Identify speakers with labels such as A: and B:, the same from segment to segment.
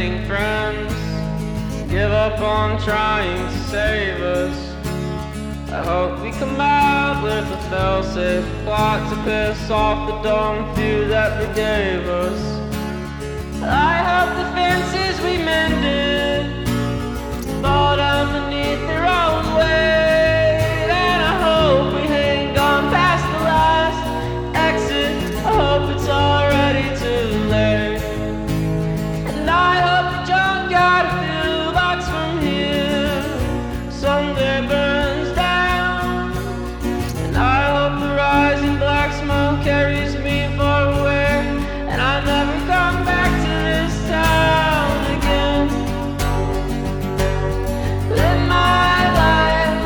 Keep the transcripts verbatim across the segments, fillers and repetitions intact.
A: remaining friends give up on trying to save us. I hope we come out with a fail-safe plot to piss off the dumb few that they gave us. I hope the fences we mended fall down beneath their own weight, and I hope we ain't gone past the last exit. I hope it's already too late, and I hope the junkyard a few blocks from here someday burns down, and I hope the rising black smoke carries me far away, and I never come back to this town again. Live my life,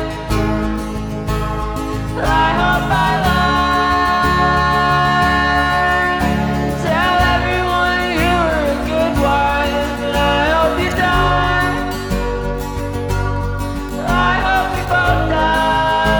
A: I hope I lie. Tell everyone you were a good wife, and I hope you die. I hope we both die.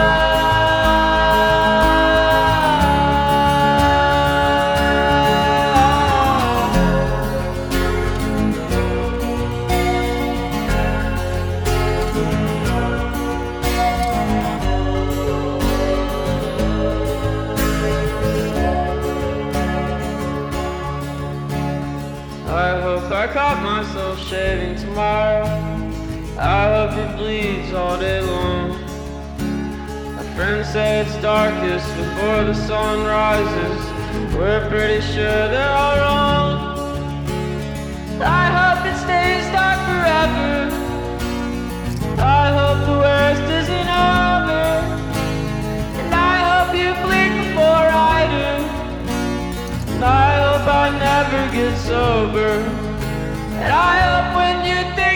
A: I hope I caught myself shaving tomorrow. I hope it bleeds all day long. My friends say it's darkest before the sun rises. We're pretty sure they're all wrong. I hope it stays dark forever. I hope the worst isn't over, and I hope you blink before I do, and I hope I never get sober, and I hope when you think